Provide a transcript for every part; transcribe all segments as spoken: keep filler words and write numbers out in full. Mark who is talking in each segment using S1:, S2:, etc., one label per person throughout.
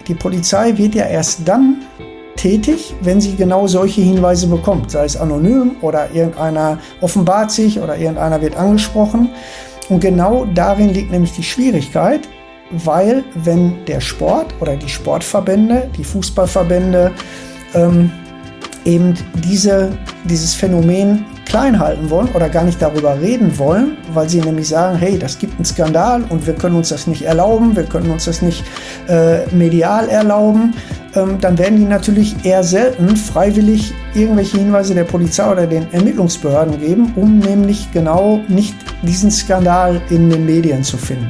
S1: die Polizei wird ja erst dann tätig, wenn sie genau solche Hinweise bekommt, sei es anonym oder irgendeiner offenbart sich oder irgendeiner wird angesprochen. Und genau darin liegt nämlich die Schwierigkeit, weil wenn der Sport oder die Sportverbände, die Fußballverbände ähm, eben diese, dieses Phänomen klein halten wollen oder gar nicht darüber reden wollen, weil sie nämlich sagen, hey, das gibt einen Skandal und wir können uns das nicht erlauben, wir können uns das nicht äh, medial erlauben, ähm, dann werden die natürlich eher selten freiwillig irgendwelche Hinweise der Polizei oder den Ermittlungsbehörden geben, um nämlich genau nicht diesen Skandal in den Medien zu finden.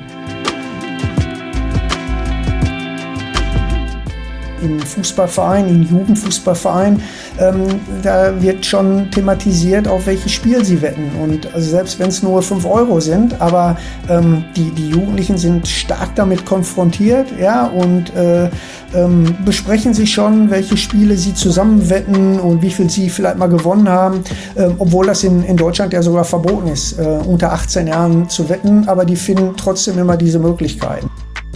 S1: Im Fußballverein, im Jugendfußballverein, ähm, da wird schon thematisiert, auf welches Spiel sie wetten. Und also selbst wenn es nur fünf Euro sind, aber ähm, die, die Jugendlichen sind stark damit konfrontiert, ja, und äh, ähm, besprechen sich schon, welche Spiele sie zusammen wetten und wie viel sie vielleicht mal gewonnen haben, ähm, obwohl das in, in Deutschland ja sogar verboten ist, äh, unter achtzehn Jahren zu wetten, aber die finden trotzdem immer diese Möglichkeiten.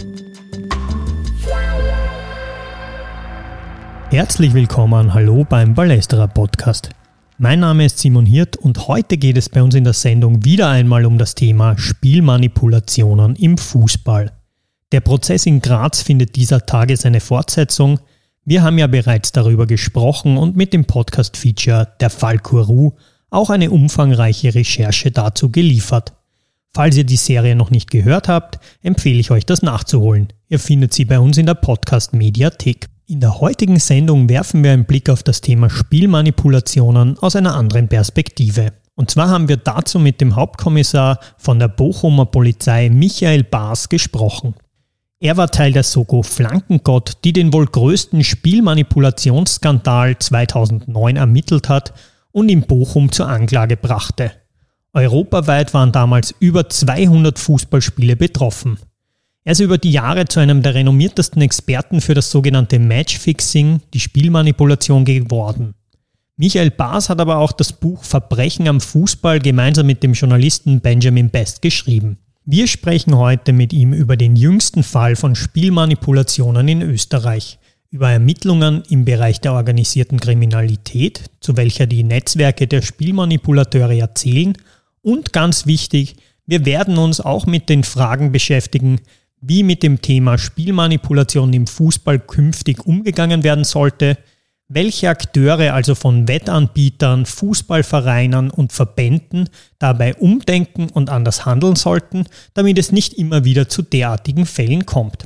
S2: Herzlich willkommen, hallo beim Ballesterer Podcast. Mein Name ist Simon Hirt und heute geht es bei uns in der Sendung wieder einmal um das Thema Spielmanipulationen im Fußball. Der Prozess in Graz findet dieser Tage seine Fortsetzung. Wir haben ja bereits darüber gesprochen und mit dem Podcast-Feature Der Fall Kourou auch eine umfangreiche Recherche dazu geliefert. Falls ihr die Serie noch nicht gehört habt, empfehle ich euch, das nachzuholen. Ihr findet sie bei uns in der Podcast-Mediathek. In der heutigen Sendung werfen wir einen Blick auf das Thema Spielmanipulationen aus einer anderen Perspektive. Und zwar haben wir dazu mit dem Hauptkommissar von der Bochumer Polizei Michael Baas gesprochen. Er war Teil der Soko Flankengott, die den wohl größten Spielmanipulationsskandal zweitausendneun ermittelt hat und in Bochum zur Anklage brachte. Europaweit waren damals über zweihundert Fußballspiele betroffen. Er ist über die Jahre zu einem der renommiertesten Experten für das sogenannte Matchfixing, die Spielmanipulation, geworden. Michael Baas hat aber auch das Buch Verbrechen am Fußball gemeinsam mit dem Journalisten Benjamin Best geschrieben. Wir sprechen heute mit ihm über den jüngsten Fall von Spielmanipulationen in Österreich, über Ermittlungen im Bereich der organisierten Kriminalität, zu welcher die Netzwerke der Spielmanipulateure erzählen, und ganz wichtig, wir werden uns auch mit den Fragen beschäftigen, wie mit dem Thema Spielmanipulation im Fußball künftig umgegangen werden sollte, welche Akteure also von Wettanbietern, Fußballvereinen und Verbänden dabei umdenken und anders handeln sollten, damit es nicht immer wieder zu derartigen Fällen kommt.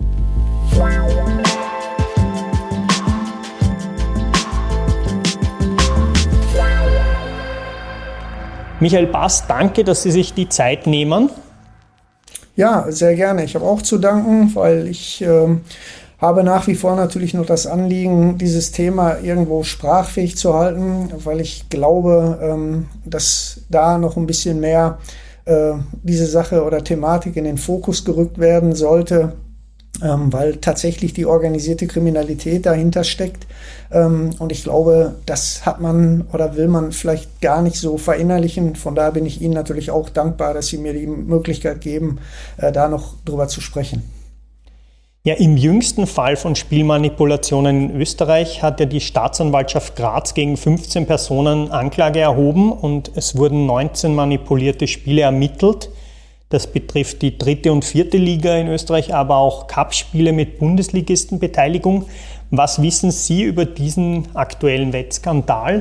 S2: Michael Baas, danke, dass Sie sich die Zeit nehmen.
S1: Ja, sehr gerne. Ich habe auch zu danken, weil ich äh, habe nach wie vor natürlich noch das Anliegen, dieses Thema irgendwo sprachfähig zu halten, weil ich glaube, ähm, dass da noch ein bisschen mehr äh, diese Sache oder Thematik in den Fokus gerückt werden sollte, ähm, weil tatsächlich die organisierte Kriminalität dahinter steckt. Ähm, und ich glaube, das hat man oder will man vielleicht gar nicht so verinnerlichen. Von daher bin ich Ihnen natürlich auch dankbar, dass Sie mir die Möglichkeit geben, äh, da noch drüber zu sprechen.
S2: Ja, im jüngsten Fall von Spielmanipulationen in Österreich hat ja die Staatsanwaltschaft Graz gegen fünfzehn Personen Anklage erhoben und es wurden neunzehn manipulierte Spiele ermittelt. Das betrifft die dritte und vierte Liga in Österreich, aber auch Cup-Spiele mit Bundesligistenbeteiligung. Was wissen Sie über diesen aktuellen Wettskandal?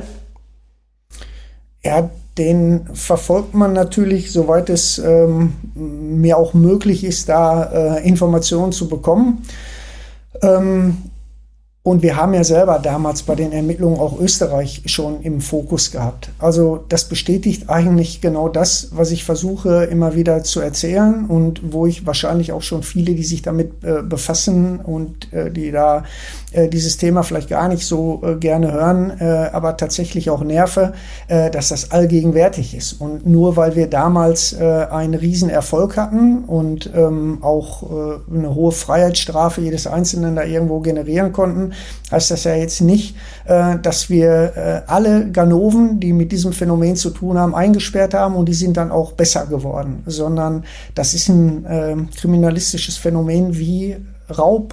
S1: Ja, den verfolgt man natürlich, soweit es ähm, mir auch möglich ist, da äh, Informationen zu bekommen. Ähm, Und wir haben ja selber damals bei den Ermittlungen auch Österreich schon im Fokus gehabt. Also das bestätigt eigentlich genau das, was ich versuche immer wieder zu erzählen und wo ich wahrscheinlich auch schon viele, die sich damit äh, befassen und äh, die da äh, dieses Thema vielleicht gar nicht so äh, gerne hören, äh, aber tatsächlich auch nerve, äh, dass das allgegenwärtig ist. Und nur weil wir damals äh, einen riesen Erfolg hatten und ähm, auch äh, eine hohe Freiheitsstrafe jedes Einzelnen da irgendwo generieren konnten, heißt das ja jetzt nicht, äh, dass wir äh, alle Ganoven, die mit diesem Phänomen zu tun haben, eingesperrt haben und die sind dann auch besser geworden, sondern das ist ein äh, kriminalistisches Phänomen wie Raub,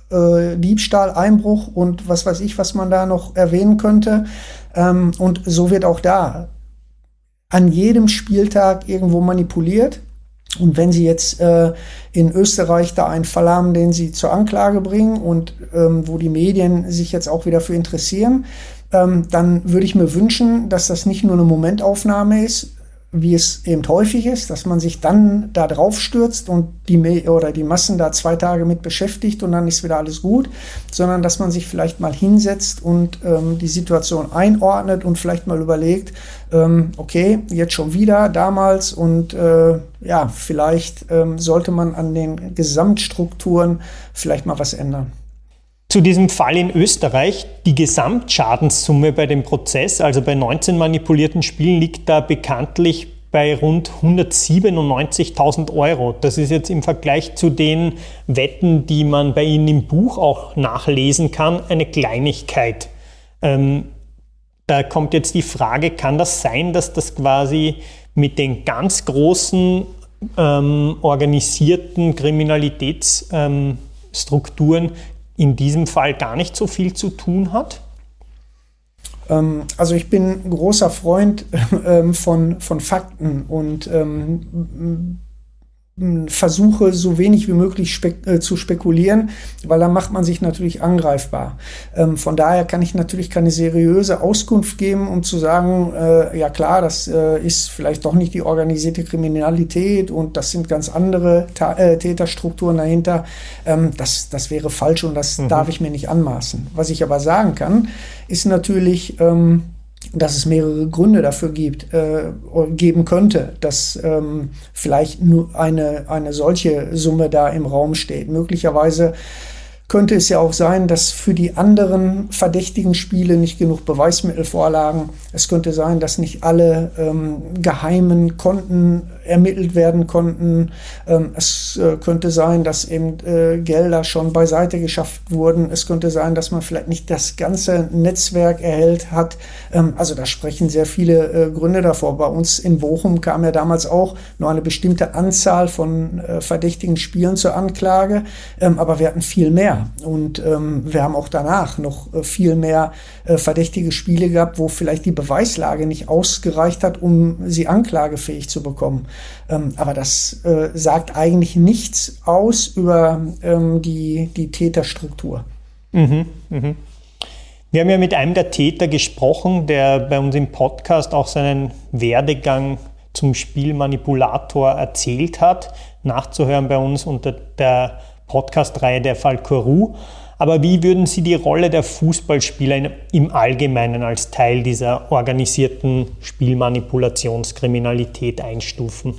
S1: äh, Diebstahl, Einbruch und was weiß ich, was man da noch erwähnen könnte. Ähm, und so wird auch da an jedem Spieltag irgendwo manipuliert. Und wenn Sie jetzt äh, in Österreich da einen Fall haben, den Sie zur Anklage bringen und ähm, wo die Medien sich jetzt auch wieder für interessieren, ähm, dann würde ich mir wünschen, dass das nicht nur eine Momentaufnahme ist, wie es eben häufig ist, dass man sich dann da drauf stürzt und die Me- oder die Massen da zwei Tage mit beschäftigt und dann ist wieder alles gut, sondern dass man sich vielleicht mal hinsetzt und ähm, die Situation einordnet und vielleicht mal überlegt, ähm, okay, jetzt schon wieder, damals und äh, ja, vielleicht ähm, sollte man an den Gesamtstrukturen vielleicht mal was ändern.
S2: Zu diesem Fall in Österreich, die Gesamtschadenssumme bei dem Prozess, also bei neunzehn manipulierten Spielen, liegt da bekanntlich bei rund hundertsiebenundneunzigtausend Euro. Das ist jetzt im Vergleich zu den Wetten, die man bei Ihnen im Buch auch nachlesen kann, eine Kleinigkeit. Ähm, da kommt jetzt die Frage, kann das sein, dass das quasi mit den ganz großen ähm, organisierten Kriminalitätsstrukturen ähm, in diesem Fall gar nicht so viel zu tun hat?
S1: Ähm, also ich bin großer Freund ähm, von, von Fakten und ähm, versuche so wenig wie möglich spek- äh, zu spekulieren, weil dann macht man sich natürlich angreifbar. Ähm, von daher kann ich natürlich keine seriöse Auskunft geben, um zu sagen, äh, ja klar, das äh, ist vielleicht doch nicht die organisierte Kriminalität und das sind ganz andere Ta- äh, Täterstrukturen dahinter. Ähm, das, das wäre falsch und das mhm. darf ich mir nicht anmaßen. Was ich aber sagen kann, ist natürlich, ähm, dass es mehrere Gründe dafür gibt, äh, geben könnte, dass ähm, vielleicht nur eine, eine solche Summe da im Raum steht. Möglicherweise könnte es ja auch sein, dass für die anderen verdächtigen Spiele nicht genug Beweismittel vorlagen. Es könnte sein, dass nicht alle ähm, geheimen Konten ermittelt werden konnten. Ähm, es äh, könnte sein, dass eben äh, Gelder schon beiseite geschafft wurden. Es könnte sein, dass man vielleicht nicht das ganze Netzwerk erhält hat. Ähm, also da sprechen sehr viele äh, Gründe davor. Bei uns in Bochum kam ja damals auch nur eine bestimmte Anzahl von äh, verdächtigen Spielen zur Anklage, ähm, aber wir hatten viel mehr. Und ähm, wir haben auch danach noch äh, viel mehr äh, verdächtige Spiele gehabt, wo vielleicht die Beweislage nicht ausgereicht hat, um sie anklagefähig zu bekommen. Ähm, aber das äh, sagt eigentlich nichts aus über ähm, die, die Täterstruktur.
S2: Mhm, mhm. Wir haben ja mit einem der Täter gesprochen, der bei uns im Podcast auch seinen Werdegang zum Spielmanipulator erzählt hat. Nachzuhören bei uns unter der Podcast-Reihe Der Fall Kourou. Aber wie würden Sie die Rolle der Fußballspieler im Allgemeinen als Teil dieser organisierten Spielmanipulationskriminalität einstufen?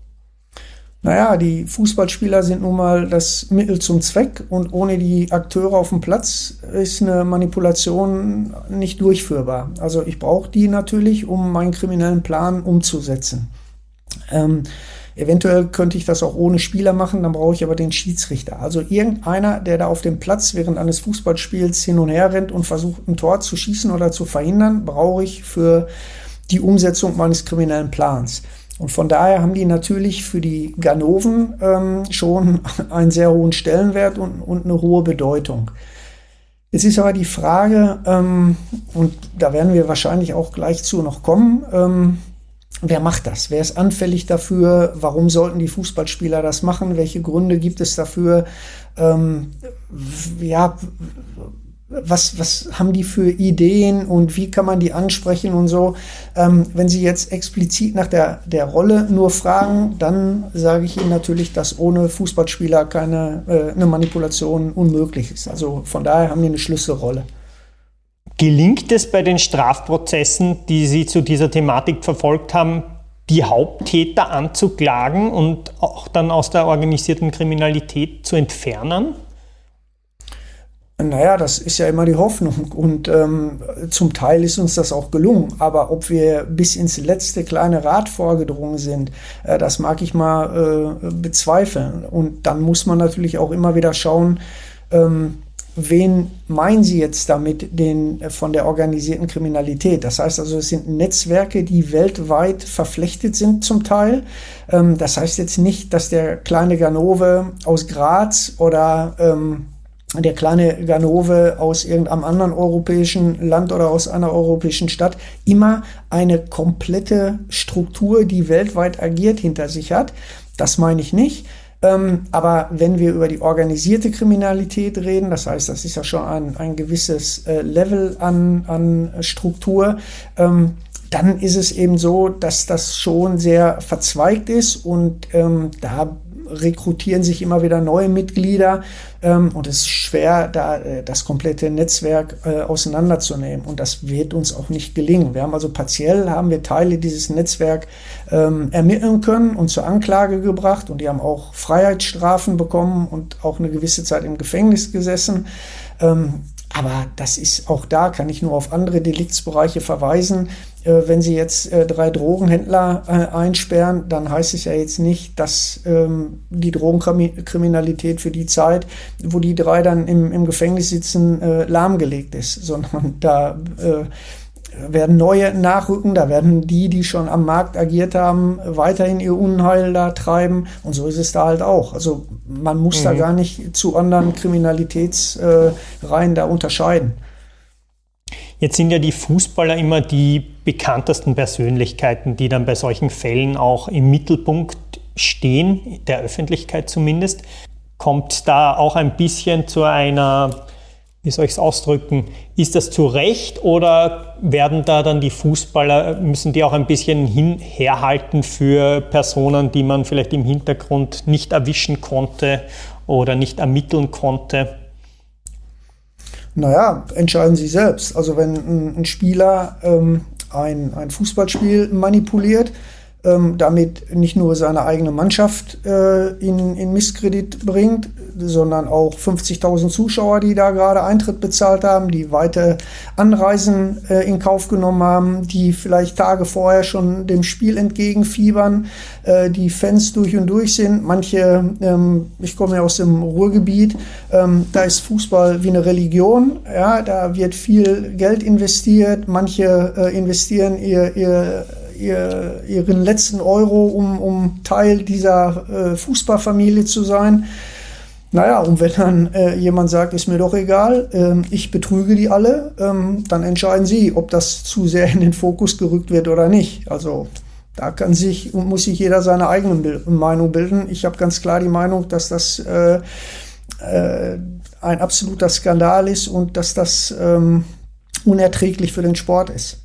S1: Naja, die Fußballspieler sind nun mal das Mittel zum Zweck und ohne die Akteure auf dem Platz ist eine Manipulation nicht durchführbar. Also ich brauche die natürlich, um meinen kriminellen Plan umzusetzen. Ähm, Eventuell könnte ich das auch ohne Spieler machen, dann brauche ich aber den Schiedsrichter. Also irgendeiner, der da auf dem Platz während eines Fußballspiels hin und her rennt und versucht, ein Tor zu schießen oder zu verhindern, brauche ich für die Umsetzung meines kriminellen Plans. Und von daher haben die natürlich für die Ganoven ähm, schon einen sehr hohen Stellenwert und, und eine hohe Bedeutung. Jetzt ist aber die Frage, ähm, und da werden wir wahrscheinlich auch gleich zu noch kommen, ähm, wer macht das? Wer ist anfällig dafür? Warum sollten die Fußballspieler das machen? Welche Gründe gibt es dafür? Ähm, ja, was, was haben die für Ideen und wie kann man die ansprechen und so? Ähm, wenn Sie jetzt explizit nach der, der Rolle nur fragen, dann sage ich Ihnen natürlich, dass ohne Fußballspieler keine äh, eine Manipulation unmöglich ist. Also von daher haben die eine Schlüsselrolle.
S2: Gelingt es bei den Strafprozessen, die Sie zu dieser Thematik verfolgt haben, die Haupttäter anzuklagen und auch dann aus der organisierten Kriminalität zu entfernen?
S1: Naja, das ist ja immer die Hoffnung und ähm, zum Teil ist uns das auch gelungen. Aber ob wir bis ins letzte kleine Rad vorgedrungen sind, äh, das mag ich mal äh, bezweifeln. Und dann muss man natürlich auch immer wieder schauen, ähm, wen meinen Sie jetzt damit den, von der organisierten Kriminalität? Das heißt also, es sind Netzwerke, die weltweit verflechtet sind zum Teil. Das heißt jetzt nicht, dass der kleine Ganove aus Graz oder ähm, der kleine Ganove aus irgendeinem anderen europäischen Land oder aus einer europäischen Stadt immer eine komplette Struktur, die weltweit agiert, hinter sich hat. Das meine ich nicht. Ähm, aber wenn wir über die organisierte Kriminalität reden, das heißt, das ist ja schon ein, ein gewisses äh, Level an, an Struktur, ähm, dann ist es eben so, dass das schon sehr verzweigt ist und ähm, da rekrutieren sich immer wieder neue Mitglieder ähm, und es ist schwer, da äh, das komplette Netzwerk äh, auseinanderzunehmen und das wird uns auch nicht gelingen. Wir haben also partiell haben wir Teile dieses Netzwerks ähm, ermitteln können und zur Anklage gebracht und die haben auch Freiheitsstrafen bekommen und auch eine gewisse Zeit im Gefängnis gesessen. Ähm, aber das ist auch da, kann ich nur auf andere Deliktsbereiche verweisen. Äh, wenn Sie jetzt äh, drei Drogenhändler äh, einsperren, dann heißt es ja jetzt nicht, dass ähm, die Drogenkriminalität für die Zeit, wo die drei dann im, im Gefängnis sitzen, äh, lahmgelegt ist, sondern da äh, werden neue nachrücken, da werden die, die schon am Markt agiert haben, weiterhin ihr Unheil da treiben und so ist es da halt auch. Also man muss mhm. da gar nicht zu anderen Kriminalitätsreihen da unterscheiden.
S2: Jetzt sind ja die Fußballer immer die bekanntesten Persönlichkeiten, die dann bei solchen Fällen auch im Mittelpunkt stehen, der Öffentlichkeit zumindest. Kommt da auch ein bisschen zu einer, wie soll ich es ausdrücken, ist das zu Recht oder werden da dann die Fußballer, müssen die auch ein bisschen hinherhalten für Personen, die man vielleicht im Hintergrund nicht erwischen konnte oder nicht ermitteln konnte?
S1: Naja, entscheiden Sie selbst. Also wenn ein, ein Spieler ähm, ein, ein Fußballspiel manipuliert, ähm, damit nicht nur seine eigene Mannschaft äh, in, in Misskredit bringt, sondern auch fünfzigtausend Zuschauer, die da gerade Eintritt bezahlt haben, die weite Anreisen äh, in Kauf genommen haben, die vielleicht Tage vorher schon dem Spiel entgegenfiebern, äh, die Fans durch und durch sind. Manche, ähm, ich komme ja aus dem Ruhrgebiet, ähm, da ist Fußball wie eine Religion, ja, da wird viel Geld investiert, manche äh, investieren ihr, ihr Ihr, ihren letzten Euro, um, um Teil dieser äh, Fußballfamilie zu sein. Naja, und wenn dann äh, jemand sagt, ist mir doch egal, äh, ich betrüge die alle, ähm, dann entscheiden Sie, ob das zu sehr in den Fokus gerückt wird oder nicht. Also da kann sich und muss sich jeder seine eigene Bil- Meinung bilden. Ich habe ganz klar die Meinung, dass das äh, äh, ein absoluter Skandal ist und dass das ähm, unerträglich für den Sport ist.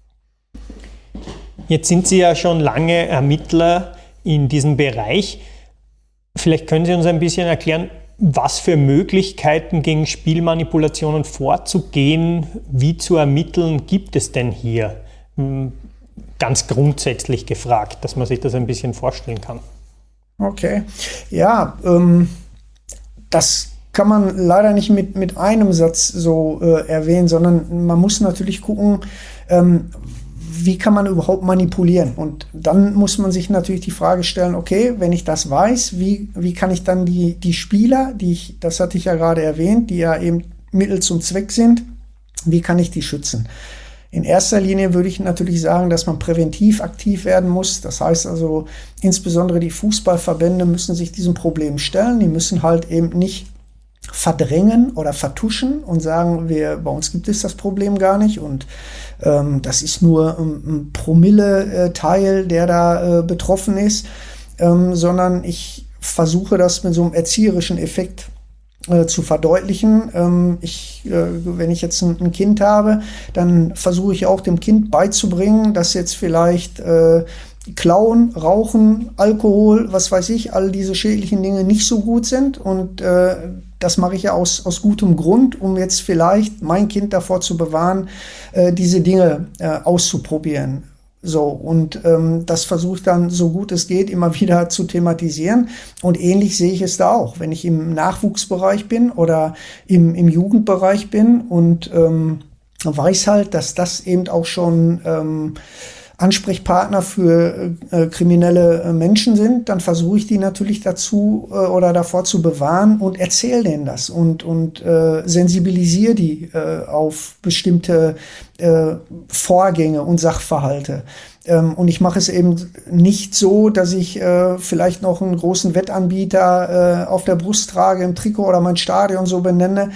S2: Jetzt sind Sie ja schon lange Ermittler in diesem Bereich. Vielleicht können Sie uns ein bisschen erklären, was für Möglichkeiten gegen Spielmanipulationen vorzugehen, wie zu ermitteln, gibt es denn hier? Ganz grundsätzlich gefragt, dass man sich das ein bisschen vorstellen kann.
S1: Okay, ja, ähm, das kann man leider nicht mit, mit einem Satz so äh, erwähnen, sondern man muss natürlich gucken, ähm, wie kann man überhaupt manipulieren? Und dann muss man sich natürlich die Frage stellen, okay, wenn ich das weiß, wie, wie kann ich dann die, die Spieler, die ich, das hatte ich ja gerade erwähnt, die ja eben Mittel zum Zweck sind, wie kann ich die schützen? In erster Linie würde ich natürlich sagen, dass man präventiv aktiv werden muss. Das heißt also, insbesondere die Fußballverbände müssen sich diesem Problem stellen. Die müssen halt eben nicht verdrängen oder vertuschen und sagen, wir, bei uns gibt es das Problem gar nicht und ähm, das ist nur ein, ein Promille-Teil, der da äh, betroffen ist, ähm, sondern ich versuche das mit so einem erzieherischen Effekt äh, zu verdeutlichen. Ähm, ich, äh, wenn ich jetzt ein, ein Kind habe, dann versuche ich auch dem Kind beizubringen, dass jetzt vielleicht äh, Klauen, Rauchen, Alkohol, was weiß ich, all diese schädlichen Dinge nicht so gut sind und äh, das mache ich ja aus, aus gutem Grund, um jetzt vielleicht mein Kind davor zu bewahren, äh, diese Dinge äh, auszuprobieren. So, und ähm, das versuche ich dann, so gut es geht, immer wieder zu thematisieren. Und ähnlich sehe ich es da auch, wenn ich im Nachwuchsbereich bin oder im, im Jugendbereich bin und ähm, weiß halt, dass das eben auch schon ähm, Ansprechpartner für äh, kriminelle äh, Menschen sind, dann versuche ich die natürlich dazu äh, oder davor zu bewahren und erzähle denen das und, und äh, sensibilisiere die äh, auf bestimmte äh, Vorgänge und Sachverhalte. Ähm, und ich mache es eben nicht so, dass ich äh, vielleicht noch einen großen Wettanbieter äh, auf der Brust trage, im Trikot oder mein Stadion so benenne.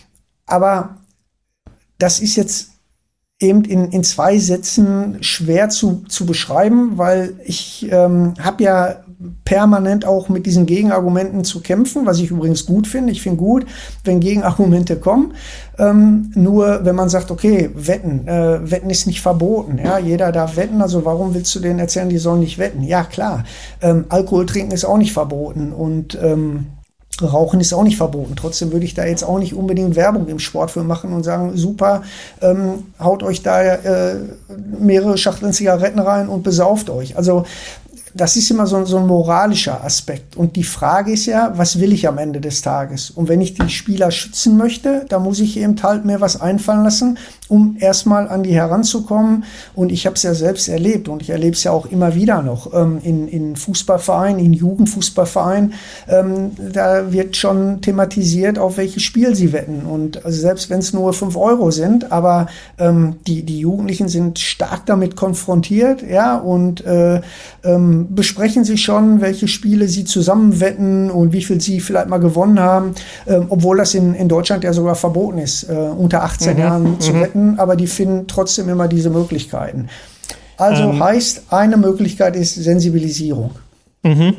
S1: Aber das ist jetzt eben in, in zwei Sätzen schwer zu, zu beschreiben, weil ich ähm, habe ja permanent auch mit diesen Gegenargumenten zu kämpfen, was ich übrigens gut finde. Ich finde gut, wenn Gegenargumente kommen. Ähm, nur wenn man sagt, okay, wetten, äh, wetten ist nicht verboten. Ja, jeder darf wetten, also warum willst du denen erzählen, die sollen nicht wetten? Ja, klar. Ähm, Alkohol trinken ist auch nicht verboten und ähm, Rauchen ist auch nicht verboten. Trotzdem würde ich da jetzt auch nicht unbedingt Werbung im Sport für machen und sagen, super, ähm, haut euch da äh, mehrere Schachteln Zigaretten rein und besauft euch. Also das ist immer so, so ein moralischer Aspekt. Und die Frage ist ja, was will ich am Ende des Tages? Und wenn ich die Spieler schützen möchte, dann muss ich eben halt mir was einfallen lassen, um erstmal an die heranzukommen. Und ich habe es ja selbst erlebt und ich erlebe es ja auch immer wieder noch ähm, in, in Fußballvereinen, in Jugendfußballvereinen. Ähm, da wird schon thematisiert, auf welches Spiel sie wetten. Und also selbst wenn es nur fünf Euro sind, aber ähm, die, die Jugendlichen sind stark damit konfrontiert, ja, und äh, ähm, besprechen sich schon, welche Spiele sie zusammen wetten und wie viel sie vielleicht mal gewonnen haben, ähm, obwohl das in, in Deutschland ja sogar verboten ist, äh, unter achtzehn mhm, Jahren zu mhm. wetten, aber die finden trotzdem immer diese Möglichkeiten. Also ähm. heißt, eine Möglichkeit ist Sensibilisierung.
S2: Mhm.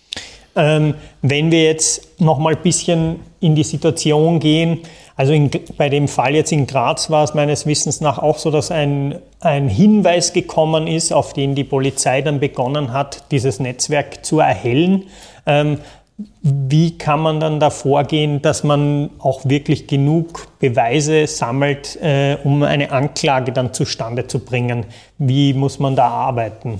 S2: Ähm, wenn wir jetzt noch mal ein bisschen in die Situation gehen, also in, bei dem Fall jetzt in Graz war es meines Wissens nach auch so, dass ein, ein Hinweis gekommen ist, auf den die Polizei dann begonnen hat, dieses Netzwerk zu erhellen. Ähm, wie kann man dann da vorgehen, dass man auch wirklich genug Beweise sammelt, äh, um eine Anklage dann zustande zu bringen? Wie muss man da arbeiten?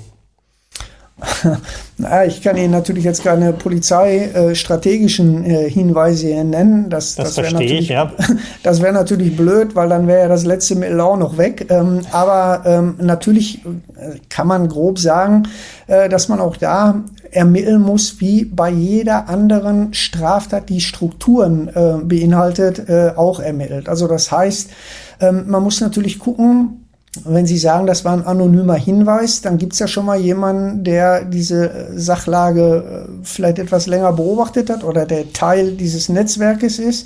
S1: Na, ich kann Ihnen natürlich jetzt keine polizeistrategischen äh, Hinweise hier nennen. Das,
S2: das,
S1: das
S2: verstehe ich, ja.
S1: Das wäre natürlich blöd, weil dann wäre ja das letzte Mittel auch noch weg. Ähm, aber ähm, natürlich kann man grob sagen, äh, dass man auch da ermitteln muss, wie bei jeder anderen Straftat, die Strukturen äh, beinhaltet, äh, auch ermittelt. Also das heißt, ähm, man muss natürlich gucken, wenn Sie sagen, das war ein anonymer Hinweis, dann gibt's ja schon mal jemanden, der diese Sachlage vielleicht etwas länger beobachtet hat oder der Teil dieses Netzwerkes ist.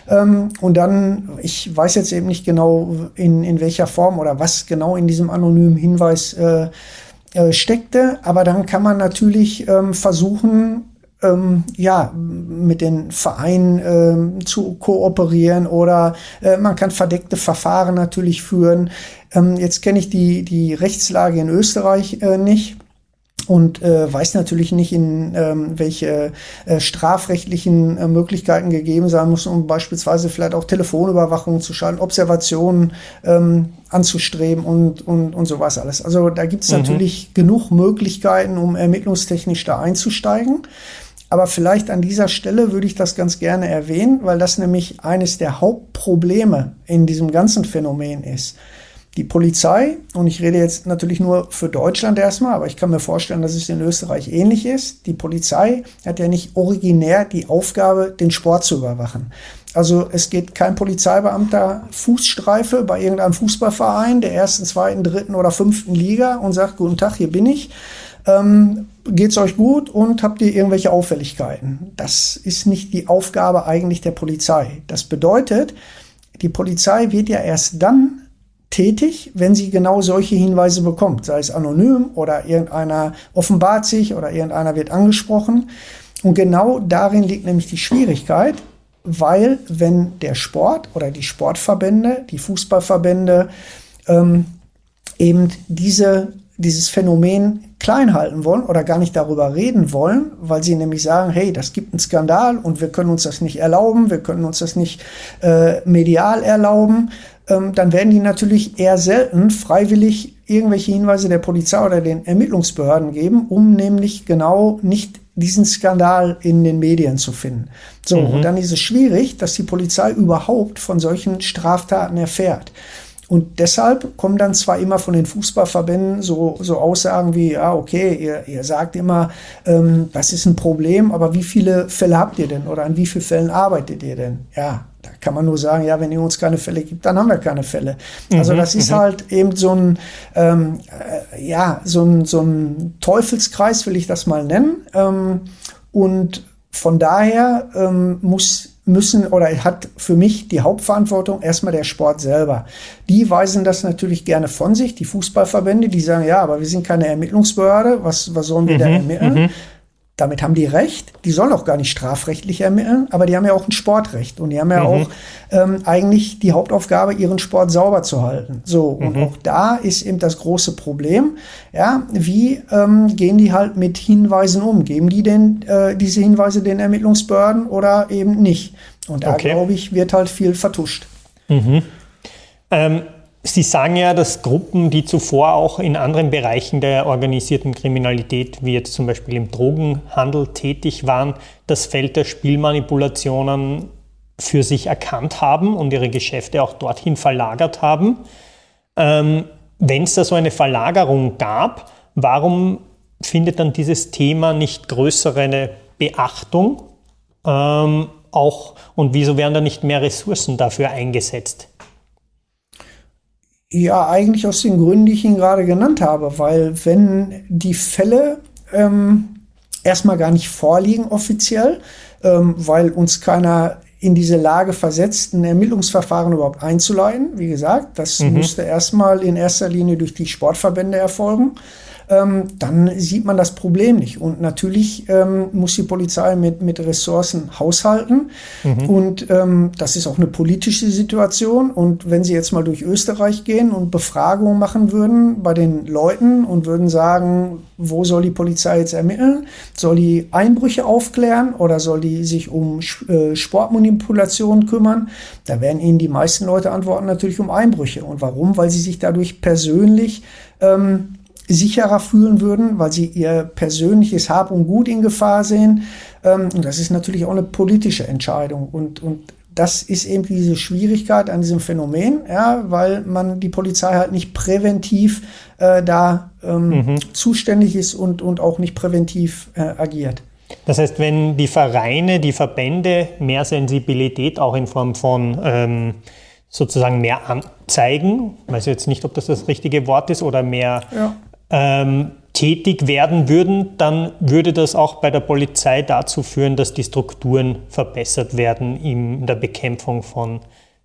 S1: Und dann, ich weiß jetzt eben nicht genau, in, in welcher Form oder was genau in diesem anonymen Hinweis äh, äh, steckte, aber dann kann man natürlich ähm, versuchen, Ähm, ja, mit den Vereinen ähm, zu kooperieren oder äh, man kann verdeckte Verfahren natürlich führen. Ähm, jetzt kenne ich die, die Rechtslage in Österreich äh, nicht und äh, weiß natürlich nicht, in ähm, welche äh, strafrechtlichen äh, Möglichkeiten gegeben sein müssen, um beispielsweise vielleicht auch Telefonüberwachung zu schalten, Observationen ähm, anzustreben und, und, und sowas alles. Also da gibt es mhm. natürlich genug Möglichkeiten, um ermittlungstechnisch da einzusteigen. Aber vielleicht an dieser Stelle würde ich das ganz gerne erwähnen, weil das nämlich eines der Hauptprobleme in diesem ganzen Phänomen ist. Die Polizei, und ich rede jetzt natürlich nur für Deutschland erstmal, aber ich kann mir vorstellen, dass es in Österreich ähnlich ist. Die Polizei hat ja nicht originär die Aufgabe, den Sport zu überwachen. Also es geht kein Polizeibeamter Fußstreife bei irgendeinem Fußballverein der ersten, zweiten, dritten oder fünften Liga und sagt, guten Tag, hier bin ich. Ähm, geht's euch gut und habt ihr irgendwelche Auffälligkeiten? Das ist nicht die Aufgabe eigentlich der Polizei. Das bedeutet, die Polizei wird ja erst dann tätig, wenn sie genau solche Hinweise bekommt, sei es anonym oder irgendeiner offenbart sich oder irgendeiner wird angesprochen. Und genau darin liegt nämlich die Schwierigkeit, weil wenn der Sport oder die Sportverbände, die Fußballverbände ähm, eben diese dieses Phänomen klein halten wollen oder gar nicht darüber reden wollen, weil sie nämlich sagen, hey, das gibt einen Skandal und wir können uns das nicht erlauben, wir können uns das nicht äh, medial erlauben, ähm, dann werden die natürlich eher selten freiwillig irgendwelche Hinweise der Polizei oder den Ermittlungsbehörden geben, um nämlich genau nicht diesen Skandal in den Medien zu finden. So, mhm. Und dann ist es schwierig, dass die Polizei überhaupt von solchen Straftaten erfährt. Und deshalb kommen dann zwar immer von den Fußballverbänden so, so Aussagen wie, ja, okay, ihr, ihr sagt immer, ähm, das ist ein Problem, aber wie viele Fälle habt ihr denn oder an wie vielen Fällen arbeitet ihr denn? Ja, da kann man nur sagen, ja, wenn ihr uns keine Fälle gibt, dann haben wir keine Fälle. Also das ist mhm. halt eben so ein, ähm, äh, ja, so ein, so ein Teufelskreis, will ich das mal nennen. Ähm, und von daher ähm, muss müssen oder hat für mich die Hauptverantwortung erstmal der Sport selber. Die weisen das natürlich gerne von sich, die Fußballverbände, die sagen, ja, aber wir sind keine Ermittlungsbehörde, was, was sollen wir mhm, da ermitteln? Mhm. Damit haben die recht, die sollen auch gar nicht strafrechtlich ermitteln, aber die haben ja auch ein Sportrecht und die haben ja mhm. auch ähm, eigentlich die Hauptaufgabe, ihren Sport sauber zu halten. So, und mhm. auch da ist eben das große Problem, ja, wie ähm, gehen die halt mit Hinweisen um? Geben die denn äh, diese Hinweise den Ermittlungsbehörden oder eben nicht? Und da, okay. glaube ich, wird halt viel vertuscht.
S2: Mhm. Ähm Sie sagen ja, dass Gruppen, die zuvor auch in anderen Bereichen der organisierten Kriminalität, wie jetzt zum Beispiel im Drogenhandel tätig waren, das Feld der Spielmanipulationen für sich erkannt haben und ihre Geschäfte auch dorthin verlagert haben. Ähm, wenn es da so eine Verlagerung gab, warum findet dann dieses Thema nicht größere Beachtung? Ähm, auch, und wieso werden da nicht mehr Ressourcen dafür eingesetzt?
S1: Ja, eigentlich aus den Gründen, die ich Ihnen gerade genannt habe, weil wenn die Fälle ähm, erstmal gar nicht vorliegen offiziell, ähm, weil uns keiner in diese Lage versetzt, ein Ermittlungsverfahren überhaupt einzuleiten, wie gesagt, das mhm. müsste erstmal in erster Linie durch die Sportverbände erfolgen. Ähm, dann sieht man das Problem nicht. Und natürlich ähm, muss die Polizei mit, mit Ressourcen haushalten. Mhm. Und ähm, das ist auch eine politische Situation. Und wenn Sie jetzt mal durch Österreich gehen und Befragungen machen würden bei den Leuten und würden sagen, wo soll die Polizei jetzt ermitteln? Soll die Einbrüche aufklären oder soll die sich um äh, Sportmanipulationen kümmern? Da werden Ihnen die meisten Leute antworten natürlich um Einbrüche. Und warum? Weil sie sich dadurch persönlich ähm, sicherer fühlen würden, weil sie ihr persönliches Hab und Gut in Gefahr sehen. Und das ist natürlich auch eine politische Entscheidung. Und, und das ist eben diese Schwierigkeit an diesem Phänomen, ja, weil man die Polizei halt nicht präventiv äh, da ähm, mhm. zuständig ist und, und auch nicht präventiv äh, agiert.
S2: Das heißt, wenn die Vereine, die Verbände mehr Sensibilität auch in Form von ähm, sozusagen mehr Anzeigen, ich weiß jetzt nicht, ob das das richtige Wort ist, oder mehr ja. ähm, tätig werden würden, dann würde das auch bei der Polizei dazu führen, dass die Strukturen verbessert werden in der Bekämpfung von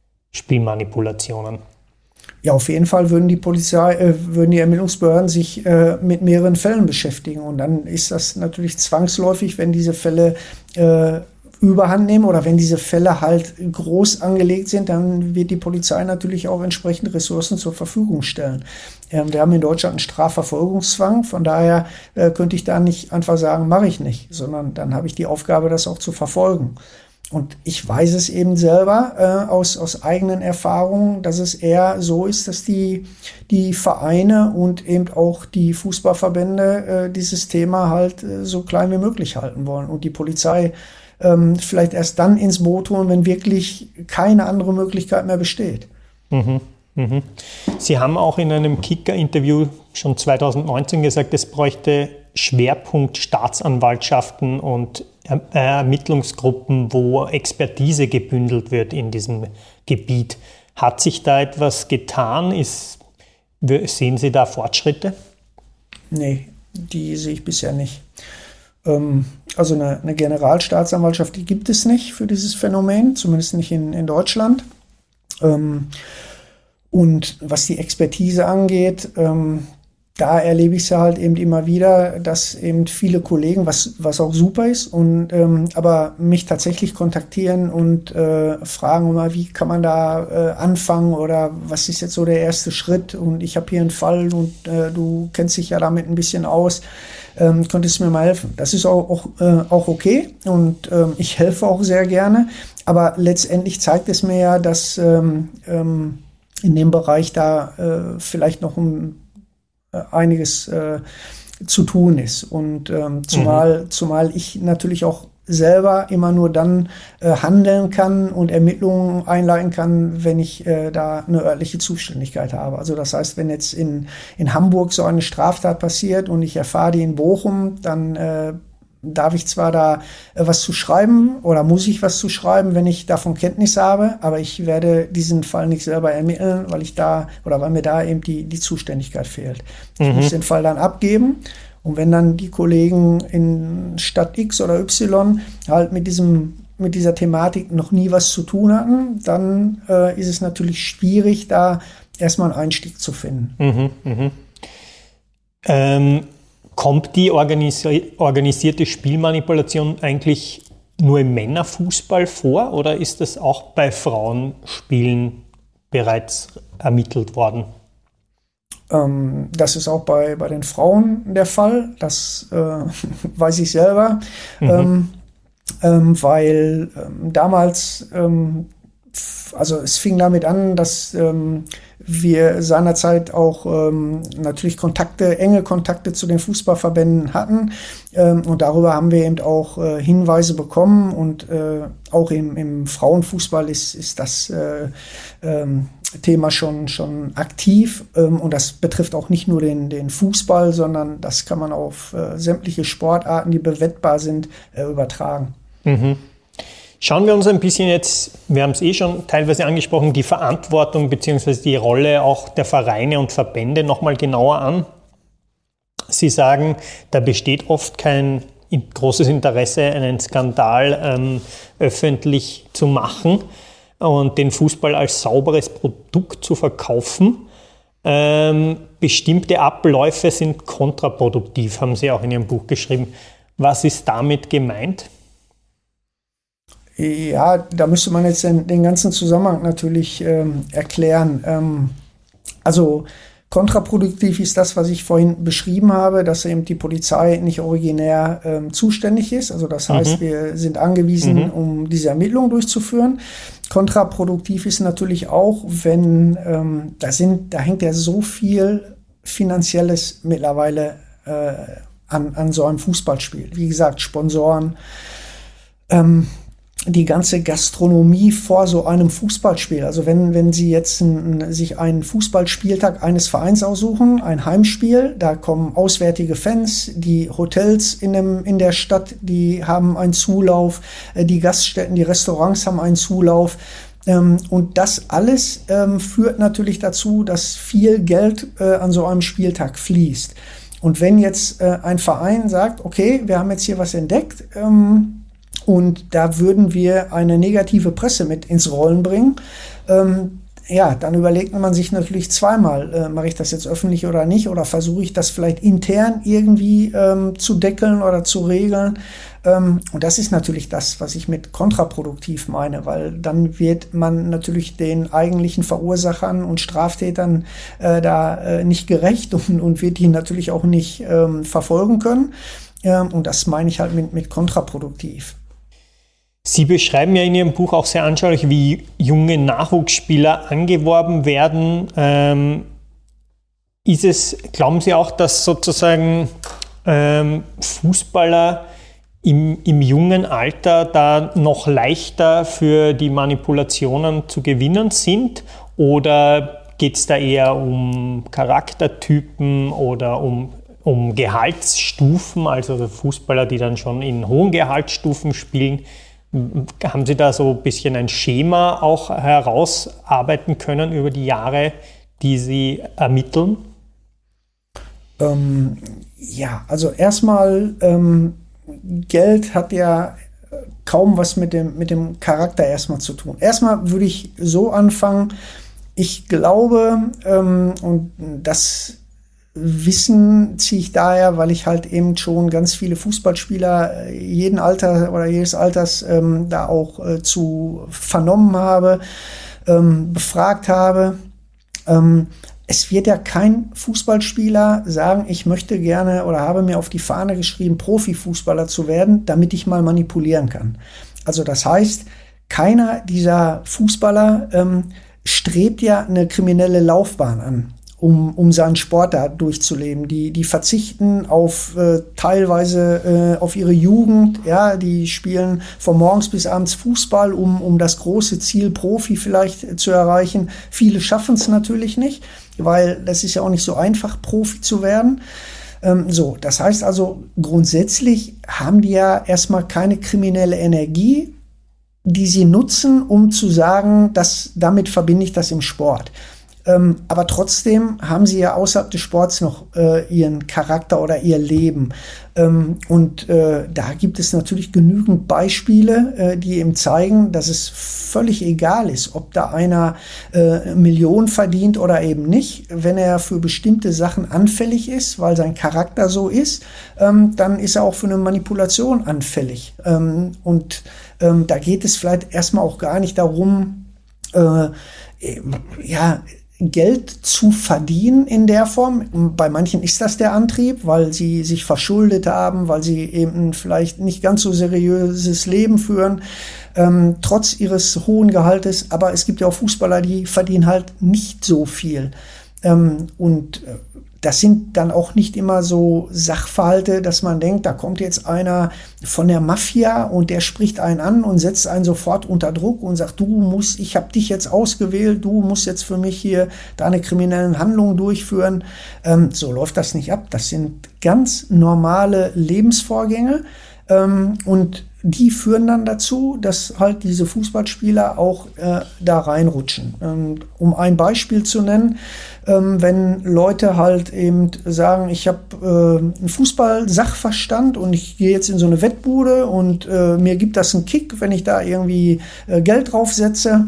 S2: Spielmanipulationen.
S1: Ja, auf jeden Fall würden die Polizei, äh, würden die Ermittlungsbehörden sich äh, mit mehreren Fällen beschäftigen. Und dann ist das natürlich zwangsläufig, wenn diese Fälle äh, Überhand nehmen oder wenn diese Fälle halt groß angelegt sind, dann wird die Polizei natürlich auch entsprechend Ressourcen zur Verfügung stellen. Ähm, wir haben in Deutschland einen Strafverfolgungszwang, von daher äh, könnte ich da nicht einfach sagen, mache ich nicht, sondern dann habe ich die Aufgabe, das auch zu verfolgen. Und ich weiß es eben selber äh, aus, aus eigenen Erfahrungen, dass es eher so ist, dass die, die Vereine und eben auch die Fußballverbände äh, dieses Thema halt äh, so klein wie möglich halten wollen und die Polizei ähm, vielleicht erst dann ins Boot holen, wenn wirklich keine andere Möglichkeit mehr besteht.
S2: Mhm. Mhm. Sie haben auch in einem Kicker-Interview schon zwanzig neunzehn gesagt, es bräuchte Schwerpunkt Staatsanwaltschaften und Ermittlungsgruppen, wo Expertise gebündelt wird in diesem Gebiet. Hat sich da etwas getan? Ist, sehen Sie da Fortschritte?
S1: Nee, die sehe ich bisher nicht. Ähm, also eine, eine Generalstaatsanwaltschaft, die gibt es nicht für dieses Phänomen, zumindest nicht in, in Deutschland. Ähm, und was die Expertise angeht, ähm, da erlebe ich es ja halt eben immer wieder, dass eben viele Kollegen, was was auch super ist, und ähm, aber mich tatsächlich kontaktieren und äh, fragen immer, wie kann man da äh, anfangen oder was ist jetzt so der erste Schritt und ich habe hier einen Fall und äh, du kennst dich ja damit ein bisschen aus, ähm, könntest du mir mal helfen. Das ist auch auch, äh, auch okay und ähm, ich helfe auch sehr gerne, aber letztendlich zeigt es mir ja, dass ähm, ähm, in dem Bereich da äh, vielleicht noch ein einiges äh, zu tun ist. Und ähm, zumal, mhm. zumal ich natürlich auch selber immer nur dann äh, handeln kann und Ermittlungen einleiten kann, wenn ich äh, da eine örtliche Zuständigkeit habe. Also das heißt, wenn jetzt in, in Hamburg so eine Straftat passiert und ich erfahre die in Bochum, dann äh, darf ich zwar da äh, was zu schreiben oder muss ich was zu schreiben, wenn ich davon Kenntnis habe, aber ich werde diesen Fall nicht selber ermitteln, weil ich da oder weil mir da eben die, die Zuständigkeit fehlt. Ich mhm. muss den Fall dann abgeben. Und wenn dann die Kollegen in Stadt X oder Y halt mit diesem, mit dieser Thematik noch nie was zu tun hatten, dann äh, ist es natürlich schwierig, da erstmal einen Einstieg zu finden.
S2: Mhm, mh. ähm, kommt die organisi- organisierte Spielmanipulation eigentlich nur im Männerfußball vor oder ist das auch bei Frauenspielen bereits ermittelt worden?
S1: Ähm, das ist auch bei, bei den Frauen der Fall. Das äh, weiß ich selber, mhm. ähm, ähm, weil ähm, damals, ähm, f- also es fing damit an, dass ähm, wir seinerzeit auch ähm, natürlich Kontakte, enge Kontakte zu den Fußballverbänden hatten. Ähm, und darüber haben wir eben auch äh, Hinweise bekommen. Und äh, auch im, im Frauenfußball ist, ist das äh, ähm, Thema schon, schon aktiv. Ähm, und das betrifft auch nicht nur den, den Fußball, sondern das kann man auf äh, sämtliche Sportarten, die bewettbar sind, äh, übertragen.
S2: Mhm. Schauen wir uns ein bisschen jetzt, wir haben es eh schon teilweise angesprochen, die Verantwortung bzw. die Rolle auch der Vereine und Verbände nochmal genauer an. Sie sagen, da besteht oft kein großes Interesse, einen Skandal ähm, öffentlich zu machen und den Fußball als sauberes Produkt zu verkaufen. Ähm, bestimmte Abläufe sind kontraproduktiv, haben Sie auch in Ihrem Buch geschrieben. Was ist damit gemeint?
S1: Ja, da müsste man jetzt den, den ganzen Zusammenhang natürlich ähm, erklären. Ähm, also kontraproduktiv ist das, was ich vorhin beschrieben habe, dass eben die Polizei nicht originär ähm, zuständig ist. Also das heißt, mhm. wir sind angewiesen, mhm. um diese Ermittlungen durchzuführen. Kontraproduktiv ist natürlich auch, wenn ähm, da sind, da hängt ja so viel Finanzielles mittlerweile äh, an, an so einem Fußballspiel. Wie gesagt, Sponsoren, ähm, die ganze Gastronomie vor so einem Fußballspiel. Also wenn, wenn Sie jetzt ein, sich einen Fußballspieltag eines Vereins aussuchen, ein Heimspiel, da kommen auswärtige Fans, die Hotels in, dem, in der Stadt, die haben einen Zulauf, die Gaststätten, die Restaurants haben einen Zulauf. Und das alles führt natürlich dazu, dass viel Geld an so einem Spieltag fließt. Und wenn jetzt ein Verein sagt, okay, wir haben jetzt hier was entdeckt, und da würden wir eine negative Presse mit ins Rollen bringen. Ähm, ja, dann überlegt man sich natürlich zweimal, äh, mache ich das jetzt öffentlich oder nicht? Oder versuche ich das vielleicht intern irgendwie ähm, zu deckeln oder zu regeln? Ähm, und das ist natürlich das, was ich mit kontraproduktiv meine, weil dann wird man natürlich den eigentlichen Verursachern und Straftätern äh, da äh, nicht gerecht und, und wird die natürlich auch nicht ähm, verfolgen können. Ähm, und das meine ich halt mit, mit kontraproduktiv.
S2: Sie beschreiben ja in Ihrem Buch auch sehr anschaulich, wie junge Nachwuchsspieler angeworben werden. Ähm, ist es, glauben Sie auch, dass sozusagen ähm, Fußballer im, im jungen Alter da noch leichter für die Manipulationen zu gewinnen sind? Oder geht es da eher um Charaktertypen oder um, um Gehaltsstufen, also Fußballer, die dann schon in hohen Gehaltsstufen spielen? Haben Sie da so ein bisschen ein Schema auch herausarbeiten können über die Jahre, die Sie ermitteln?
S1: Ähm, ja, also erstmal, ähm, Geld hat ja kaum was mit dem, mit dem Charakter erstmal zu tun. Erstmal würde ich so anfangen, ich glaube, ähm, und das Wissen ziehe ich daher, weil ich halt eben schon ganz viele Fußballspieler jeden Alter oder jedes Alters ähm, da auch äh, zu vernommen habe, ähm, befragt habe. Ähm, es wird ja kein Fußballspieler sagen, ich möchte gerne oder habe mir auf die Fahne geschrieben, Profifußballer zu werden, damit ich mal manipulieren kann. Also das heißt, keiner dieser Fußballer ähm, strebt ja eine kriminelle Laufbahn an. um, um seinen Sport da durchzuleben. Die, die verzichten auf äh, teilweise äh, auf ihre Jugend, ja, die spielen von morgens bis abends Fußball, um, um das große Ziel Profi vielleicht zu erreichen. Viele schaffen es natürlich nicht, weil das ist ja auch nicht so einfach, Profi zu werden. Ähm, so, das heißt also, grundsätzlich haben die ja erstmal keine kriminelle Energie, die sie nutzen, um zu sagen, dass damit verbinde ich das im Sport. Ähm, aber trotzdem haben sie ja außerhalb des Sports noch äh, ihren Charakter oder ihr Leben. Ähm, und äh, da gibt es natürlich genügend Beispiele, äh, die eben zeigen, dass es völlig egal ist, ob da einer äh, Millionen verdient oder eben nicht. Wenn er für bestimmte Sachen anfällig ist, weil sein Charakter so ist, ähm, dann ist er auch für eine Manipulation anfällig. Ähm, und ähm, da geht es vielleicht erstmal auch gar nicht darum, äh, ja, Geld zu verdienen in der Form. Bei manchen ist das der Antrieb, weil sie sich verschuldet haben, weil sie eben vielleicht nicht ganz so seriöses Leben führen, ähm, trotz ihres hohen Gehaltes. Aber es gibt ja auch Fußballer, die verdienen halt nicht so viel. Ähm, und das sind dann auch nicht immer so Sachverhalte, dass man denkt, da kommt jetzt einer von der Mafia und der spricht einen an und setzt einen sofort unter Druck und sagt, du musst, ich habe dich jetzt ausgewählt, du musst jetzt für mich hier deine kriminellen Handlungen durchführen. Ähm, so läuft das nicht ab. Das sind ganz normale Lebensvorgänge ähm, und die führen dann dazu, dass halt diese Fußballspieler auch äh, da reinrutschen. Ähm, um ein Beispiel zu nennen, ähm, wenn Leute halt eben sagen, ich habe äh, einen Fußball-Sachverstand und ich gehe jetzt in so eine Wettbude und äh, mir gibt das einen Kick, wenn ich da irgendwie äh, Geld draufsetze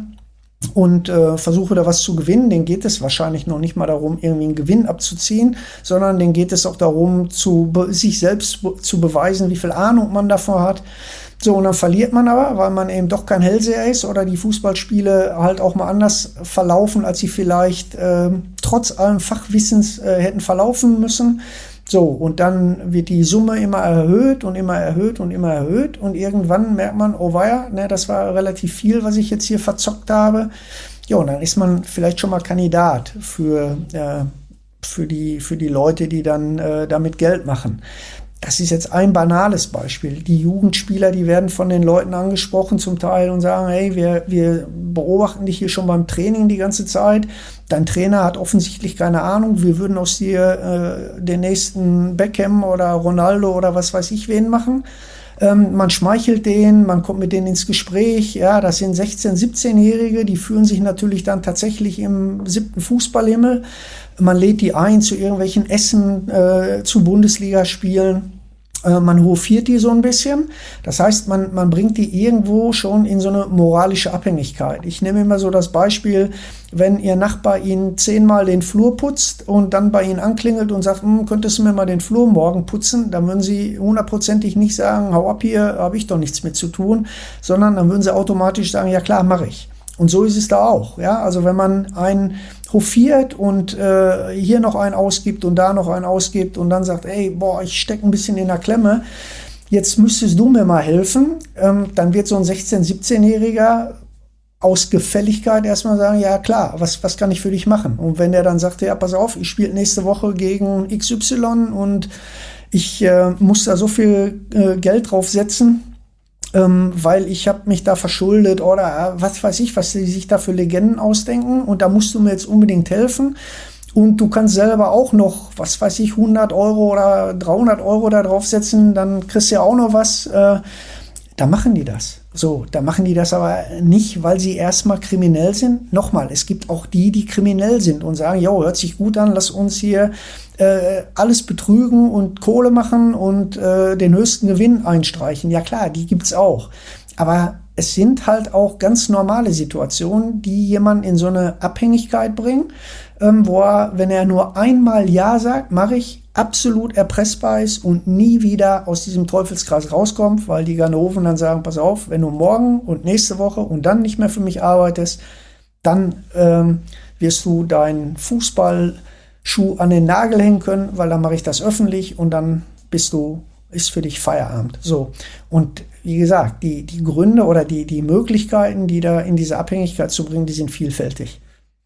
S1: und äh, versuche da was zu gewinnen, denen geht es wahrscheinlich noch nicht mal darum, irgendwie einen Gewinn abzuziehen, sondern denen geht es auch darum, zu be- sich selbst be- zu beweisen, wie viel Ahnung man davon hat. So, und dann verliert man aber, weil man eben doch kein Hellseher ist oder die Fußballspiele halt auch mal anders verlaufen, als sie vielleicht äh, trotz allem Fachwissens äh, hätten verlaufen müssen. So, und dann wird die Summe immer erhöht und immer erhöht und immer erhöht und irgendwann merkt man, oh weia, ne, das war relativ viel, was ich jetzt hier verzockt habe. Ja, und dann ist man vielleicht schon mal Kandidat für, äh, für, die, für die Leute, die dann äh, damit Geld machen. Das ist jetzt ein banales Beispiel. Die Jugendspieler, die werden von den Leuten angesprochen zum Teil und sagen, hey, wir, wir beobachten dich hier schon beim Training die ganze Zeit. Dein Trainer hat offensichtlich keine Ahnung. Wir würden aus dir äh, den nächsten Beckham oder Ronaldo oder was weiß ich wen machen. Ähm, man schmeichelt denen, man kommt mit denen ins Gespräch. Ja, das sind sechzehn-, siebzehnjährige, die fühlen sich natürlich dann tatsächlich im siebten Fußballhimmel. Man lädt die ein zu irgendwelchen Essen, äh, zu Bundesligaspielen. Äh, man hofiert die so ein bisschen. Das heißt, man, man bringt die irgendwo schon in so eine moralische Abhängigkeit. Ich nehme immer so das Beispiel, wenn Ihr Nachbar Ihnen zehnmal den Flur putzt und dann bei Ihnen anklingelt und sagt, hm, könntest du mir mal den Flur morgen putzen, dann würden Sie hundertprozentig nicht sagen, hau ab hier, habe ich doch nichts mit zu tun, sondern dann würden Sie automatisch sagen, ja klar, mache ich. Und so ist es da auch. Ja? Also wenn man einen hofiert und äh, hier noch einen ausgibt und da noch einen ausgibt und dann sagt, ey, boah, ich stecke ein bisschen in der Klemme, jetzt müsstest du mir mal helfen, ähm, dann wird so ein sechzehn-, siebzehnjähriger aus Gefälligkeit erstmal sagen, ja klar, was, was kann ich für dich machen? Und wenn der dann sagt, ja, pass auf, ich spiele nächste Woche gegen X Y und ich äh, muss da so viel äh, Geld drauf setzen, Ähm, weil ich habe mich da verschuldet oder was weiß ich, was sie sich da für Legenden ausdenken und da musst du mir jetzt unbedingt helfen und du kannst selber auch noch, was weiß ich, hundert Euro oder dreihundert Euro da draufsetzen, dann kriegst du ja auch noch was, äh, da machen die das. So, da machen die das aber nicht, weil sie erstmal kriminell sind. Nochmal, es gibt auch die, die kriminell sind und sagen, jo, hört sich gut an, lass uns hier äh, alles betrügen und Kohle machen und äh, den höchsten Gewinn einstreichen. Ja klar, die gibt's auch. Aber es sind halt auch ganz normale Situationen, die jemanden in so eine Abhängigkeit bringen, ähm, wo er, wenn er nur einmal Ja sagt, mache ich, absolut erpressbar ist und nie wieder aus diesem Teufelskreis rauskommt, weil die Ganoven dann sagen, pass auf, wenn du morgen und nächste Woche und dann nicht mehr für mich arbeitest, dann ähm, wirst du deinen Fußballschuh an den Nagel hängen können, weil dann mache ich das öffentlich und dann bist du, ist für dich Feierabend. So. Und wie gesagt, die, die Gründe oder die, die Möglichkeiten, die da in diese Abhängigkeit zu bringen, die sind vielfältig.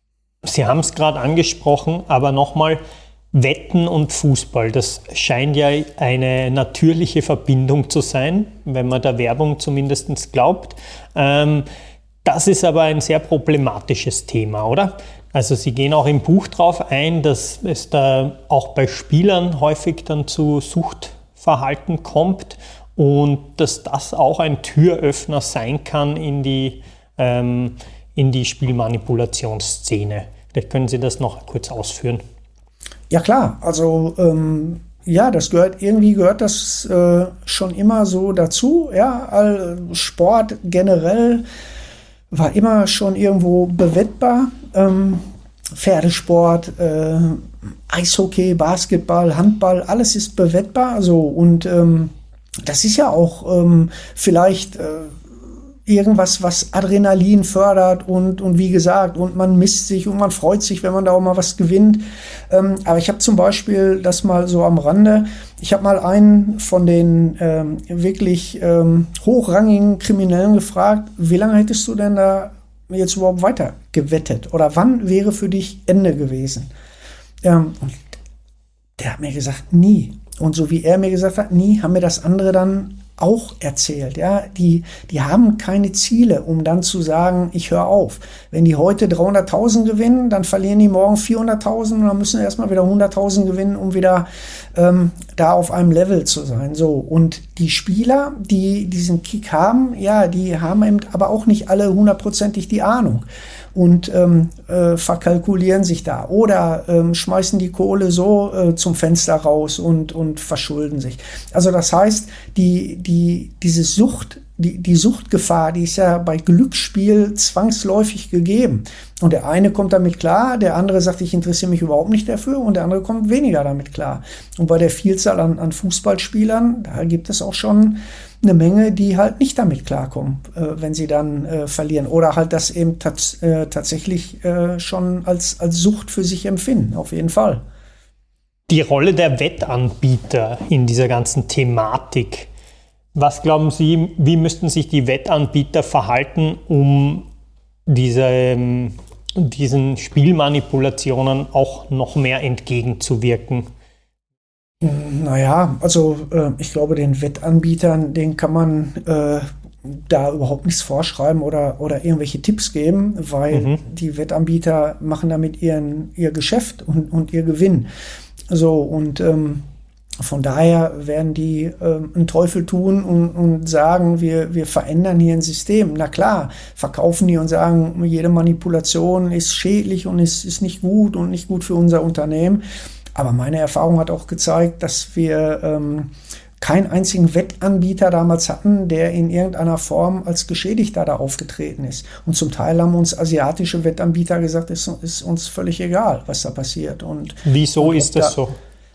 S2: Sie haben es gerade angesprochen, aber nochmal, Wetten und Fußball, das scheint ja eine natürliche Verbindung zu sein, wenn man der Werbung zumindest glaubt. Ähm, das ist aber ein sehr problematisches Thema, oder? Also Sie gehen auch im Buch darauf ein, dass es da auch bei Spielern häufig dann zu Suchtverhalten kommt und dass das auch ein Türöffner sein kann in die, ähm, in die Spielmanipulationsszene. Vielleicht können Sie das noch kurz ausführen.
S1: Ja klar, also ähm, ja, das gehört, irgendwie gehört das äh, schon immer so dazu. Ja, all, Sport generell war immer schon irgendwo bewettbar. Ähm, Pferdesport, äh, Eishockey, Basketball, Handball, alles ist bewettbar. Also, und ähm, das ist ja auch ähm, vielleicht äh, irgendwas, was Adrenalin fördert und, und wie gesagt, und man misst sich und man freut sich, wenn man da auch mal was gewinnt. Ähm, aber ich habe zum Beispiel das mal so am Rande, ich habe mal einen von den ähm, wirklich ähm, hochrangigen Kriminellen gefragt, wie lange hättest du denn da jetzt überhaupt weiter gewettet? Oder wann wäre für dich Ende gewesen? Ähm, und der hat mir gesagt, nie. Und so wie er mir gesagt hat, nie, haben mir das andere dann auch erzählt. Ja, die, die haben keine Ziele, um dann zu sagen, ich höre auf. Wenn die heute dreihunderttausend gewinnen, dann verlieren die morgen vierhunderttausend und dann müssen sie erstmal wieder hunderttausend gewinnen, um wieder ähm, da auf einem Level zu sein. So. Und die Spieler, die diesen Kick haben, ja, die haben eben aber auch nicht alle hundertprozentig die Ahnung und ähm, äh, verkalkulieren sich da oder ähm, schmeißen die Kohle so äh, zum Fenster raus und, und verschulden sich. Also das heißt, die, die, diese Sucht, die, die Suchtgefahr, die ist ja bei Glücksspiel zwangsläufig gegeben. Und der eine kommt damit klar, der andere sagt, ich interessiere mich überhaupt nicht dafür und der andere kommt weniger damit klar. Und bei der Vielzahl an, an Fußballspielern, da gibt es auch schon eine Menge, die halt nicht damit klarkommen, äh, wenn sie dann äh, verlieren oder halt das eben tats- äh, tatsächlich äh, schon als, als Sucht für sich empfinden, auf jeden Fall.
S2: Die Rolle der Wettanbieter in dieser ganzen Thematik. Was glauben Sie, wie müssten sich die Wettanbieter verhalten, um diese, diesen Spielmanipulationen auch noch mehr entgegenzuwirken?
S1: Naja, also äh, ich glaube, den Wettanbietern, denen kann man äh, da überhaupt nichts vorschreiben oder, oder irgendwelche Tipps geben, weil mhm. die Wettanbieter machen damit ihren, ihr Geschäft und, und ihr Gewinn. So, und ähm, von daher werden die ähm, einen Teufel tun und, und sagen, wir, wir verändern hier ein System. Na klar, verkaufen die und sagen, jede Manipulation ist schädlich und ist, ist nicht gut und nicht gut für unser Unternehmen. Aber meine Erfahrung hat auch gezeigt, dass wir ähm, keinen einzigen Wettanbieter damals hatten, der in irgendeiner Form als Geschädigter da aufgetreten ist. Und zum Teil haben uns asiatische Wettanbieter gesagt, es ist uns völlig egal, was da passiert. Und
S2: wieso und ist das da, so?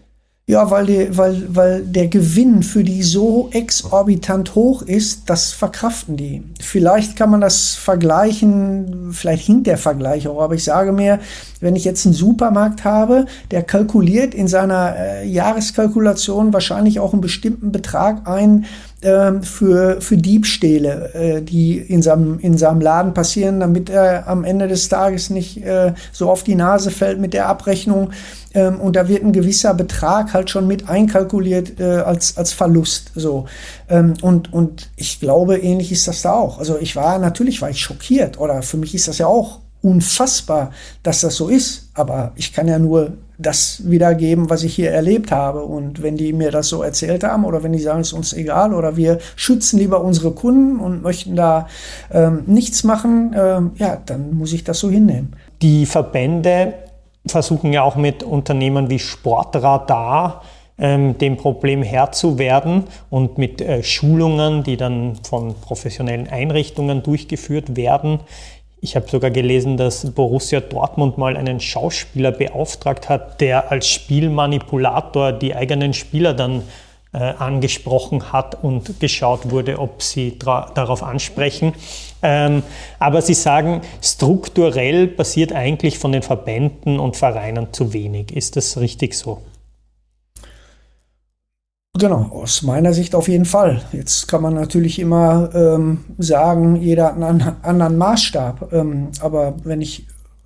S1: Ja, weil, die, weil, weil der Gewinn für die so exorbitant hoch ist, das verkraften die. Vielleicht kann man das vergleichen, vielleicht hinkt der Vergleich auch, aber ich sage mir, wenn ich jetzt einen Supermarkt habe, der kalkuliert in seiner äh, Jahreskalkulation wahrscheinlich auch einen bestimmten Betrag ein äh, für, für Diebstähle, äh, die in seinem, in seinem Laden passieren, damit er am Ende des Tages nicht äh, so auf die Nase fällt mit der Abrechnung. Ähm, und da wird ein gewisser Betrag halt schon mit einkalkuliert äh, als, als Verlust. So. Ähm, und, und ich glaube, ähnlich ist das da auch. Also ich war, natürlich war ich schockiert oder für mich ist das ja auch unfassbar, dass das so ist. Aber ich kann ja nur das wiedergeben, was ich hier erlebt habe. Und wenn die mir das so erzählt haben oder wenn die sagen, es ist uns egal oder wir schützen lieber unsere Kunden und möchten da ähm, nichts machen, ähm, ja, dann muss ich das so hinnehmen.
S2: Die Verbände versuchen ja auch mit Unternehmen wie Sportradar ähm, dem Problem Herr zu werden und mit äh, Schulungen, die dann von professionellen Einrichtungen durchgeführt werden. Ich habe sogar gelesen, dass Borussia Dortmund mal einen Schauspieler beauftragt hat, der als Spielmanipulator die eigenen Spieler dann äh, angesprochen hat und geschaut wurde, ob sie dra- darauf ansprechen. Ähm, aber Sie sagen, strukturell passiert eigentlich von den Verbänden und Vereinen zu wenig. Ist das richtig so?
S1: Genau, aus meiner Sicht auf jeden Fall. Jetzt kann man natürlich immer ähm, sagen, jeder hat einen anderen Maßstab. Ähm, aber wenn ich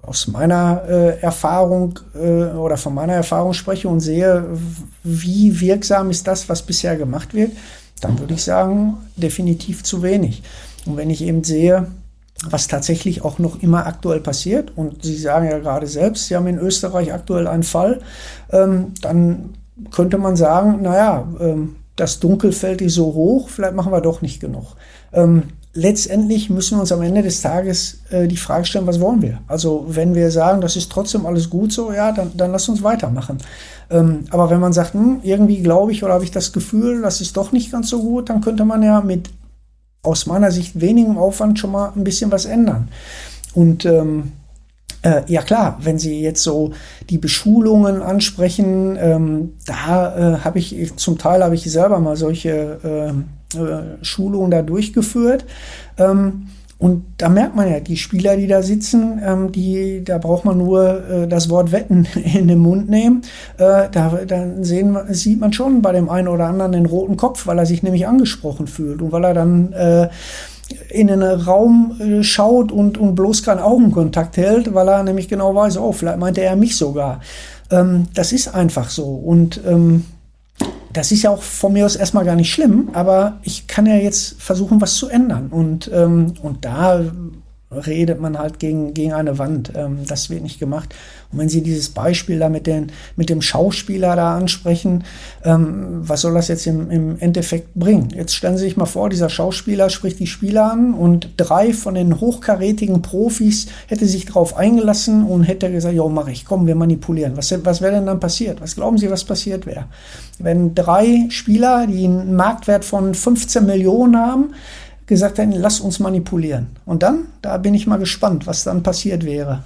S1: aus meiner äh, Erfahrung äh, oder von meiner Erfahrung spreche und sehe, wie wirksam ist das, was bisher gemacht wird, dann würde ich sagen, definitiv zu wenig. Und wenn ich eben sehe, was tatsächlich auch noch immer aktuell passiert, und Sie sagen ja gerade selbst, Sie haben in Österreich aktuell einen Fall, ähm, dann könnte man sagen, naja, ähm, das Dunkelfeld ist so hoch, vielleicht machen wir doch nicht genug. Ähm, letztendlich müssen wir uns am Ende des Tages äh, die Frage stellen, was wollen wir? Also wenn wir sagen, das ist trotzdem alles gut so, ja, dann, dann lass uns weitermachen. Ähm, aber wenn man sagt, hm, irgendwie glaube ich oder habe ich das Gefühl, das ist doch nicht ganz so gut, dann könnte man ja mit aus meiner Sicht wenigem Aufwand schon mal ein bisschen was ändern. Und ähm, äh, ja klar, wenn Sie jetzt so die Beschulungen ansprechen, ähm, da äh, habe ich, zum Teil habe ich selber mal solche äh, äh, Schulungen da durchgeführt. Ähm, und da merkt man ja, die Spieler, die da sitzen, ähm, die, da braucht man nur äh, das Wort Wetten in den Mund nehmen. Äh, da dann sehen, sieht man schon bei dem einen oder anderen den roten Kopf, weil er sich nämlich angesprochen fühlt und weil er dann äh, in einen Raum äh, schaut und, und bloß keinen Augenkontakt hält, weil er nämlich genau weiß, oh, vielleicht meinte er mich sogar. Ähm, das ist einfach so. Und ähm, das ist ja auch von mir aus erstmal gar nicht schlimm, aber ich kann ja jetzt versuchen, was zu ändern. Und, ähm, und da redet man halt gegen, gegen eine Wand. Ähm, das wird nicht gemacht. Und wenn Sie dieses Beispiel da mit, den, mit dem Schauspieler da ansprechen, ähm, was soll das jetzt im, im Endeffekt bringen? Jetzt stellen Sie sich mal vor, dieser Schauspieler spricht die Spieler an und drei von den hochkarätigen Profis hätte sich darauf eingelassen und hätte gesagt, jo, mach ich, komm, wir manipulieren. Was, was wäre denn dann passiert? Was glauben Sie, was passiert wäre? Wenn drei Spieler, die einen Marktwert von fünfzehn Millionen haben, gesagt hätten, lass uns manipulieren. Und dann, da bin ich mal gespannt, was dann passiert wäre.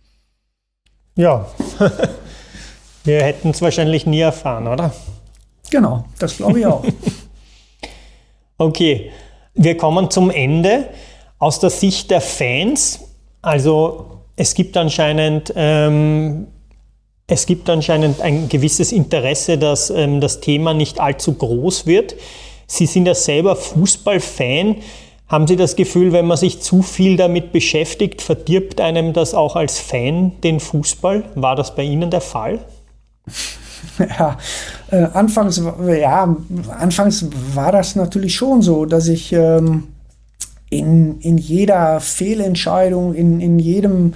S2: Ja, wir hätten es wahrscheinlich nie erfahren, oder?
S1: Genau, das glaube ich auch.
S2: Okay, wir kommen zum Ende. Aus der Sicht der Fans, also es gibt anscheinend, ähm, es gibt anscheinend ein gewisses Interesse, dass ähm, das Thema nicht allzu groß wird. Sie sind ja selber Fußballfan. Haben Sie das Gefühl, wenn man sich zu viel damit beschäftigt, verdirbt einem das auch als Fan den Fußball? War das bei Ihnen der Fall?
S1: Ja, äh, anfangs, ja, anfangs war das natürlich schon so, dass ich ähm, in, in jeder Fehlentscheidung, in, in jedem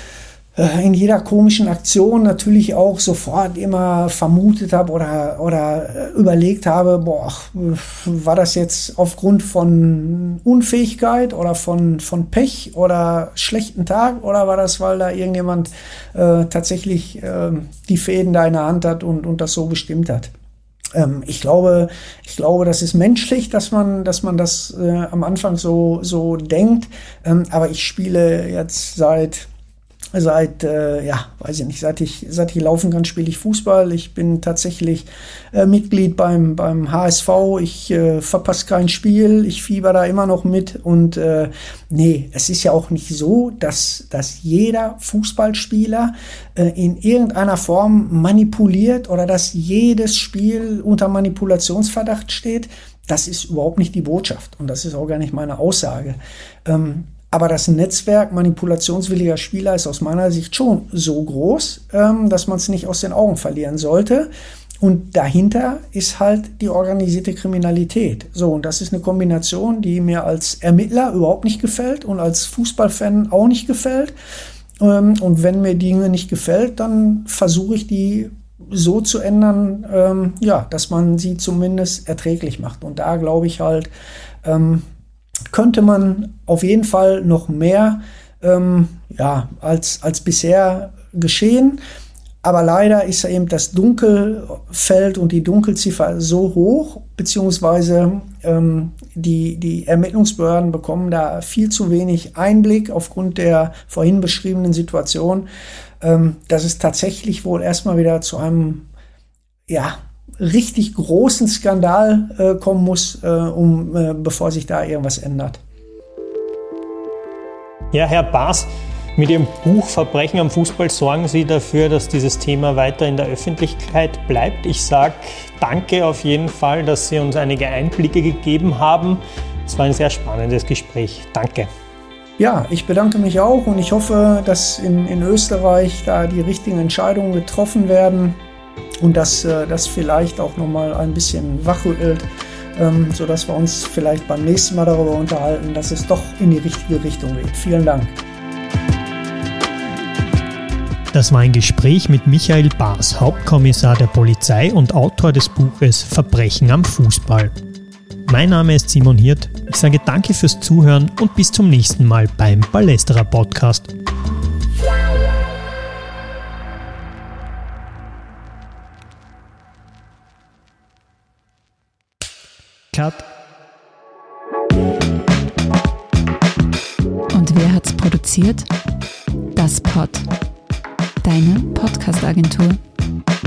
S1: in jeder komischen Aktion natürlich auch sofort immer vermutet habe oder, oder überlegt habe, boah, war das jetzt aufgrund von Unfähigkeit oder von, von Pech oder schlechten Tag oder war das, weil da irgendjemand äh, tatsächlich äh, die Fäden da in der Hand hat und, und das so bestimmt hat. Ähm, ich glaube, ich glaube, das ist menschlich, dass man, dass man das äh, am Anfang so, so denkt, ähm, aber ich spiele jetzt seit Seit, äh, ja, weiß ich nicht, seit ich, seit ich laufen kann, spiele ich Fußball. Ich bin tatsächlich äh, Mitglied beim, beim H S V. Ich äh, verpasse kein Spiel. Ich fieber da immer noch mit. Und äh, nee, es ist ja auch nicht so, dass, dass jeder Fußballspieler äh, in irgendeiner Form manipuliert oder dass jedes Spiel unter Manipulationsverdacht steht. Das ist überhaupt nicht die Botschaft. Und das ist auch gar nicht meine Aussage. Ähm, Aber das Netzwerk manipulationswilliger Spieler ist aus meiner Sicht schon so groß, ähm, dass man es nicht aus den Augen verlieren sollte. Und dahinter ist halt die organisierte Kriminalität. So, und das ist eine Kombination, die mir als Ermittler überhaupt nicht gefällt und als Fußballfan auch nicht gefällt. Ähm, und wenn mir Dinge nicht gefällt, dann versuche ich die so zu ändern, ähm, ja, dass man sie zumindest erträglich macht. Und da glaube ich halt, ähm, könnte man auf jeden Fall noch mehr ähm, ja, als, als bisher geschehen. Aber leider ist eben das Dunkelfeld und die Dunkelziffer so hoch, beziehungsweise ähm, die, die Ermittlungsbehörden bekommen da viel zu wenig Einblick aufgrund der vorhin beschriebenen Situation, ähm, dass es tatsächlich wohl erstmal wieder zu einem, ja, richtig großen Skandal äh, kommen muss, äh, um, äh, bevor sich da irgendwas ändert.
S2: Ja, Herr Baas, mit Ihrem Buch Verbrechen am Fußball sorgen Sie dafür, dass dieses Thema weiter in der Öffentlichkeit bleibt. Ich sage danke auf jeden Fall, dass Sie uns einige Einblicke gegeben haben. Es war ein sehr spannendes Gespräch. Danke.
S1: Ja, ich bedanke mich auch und ich hoffe, dass in, in Österreich da die richtigen Entscheidungen getroffen werden und dass äh, das vielleicht auch nochmal ein bisschen wachrüttelt, ähm, sodass wir uns vielleicht beim nächsten Mal darüber unterhalten, dass es doch in die richtige Richtung geht. Vielen Dank.
S2: Das war ein Gespräch mit Michael Baas, Hauptkommissar der Polizei und Autor des Buches Verbrechen am Fußball. Mein Name ist Simon Hirt, ich sage danke fürs Zuhören und bis zum nächsten Mal beim Ballesterer Podcast. Cut.
S3: Und wer hat's produziert? Das Pod, deine Podcast-Agentur.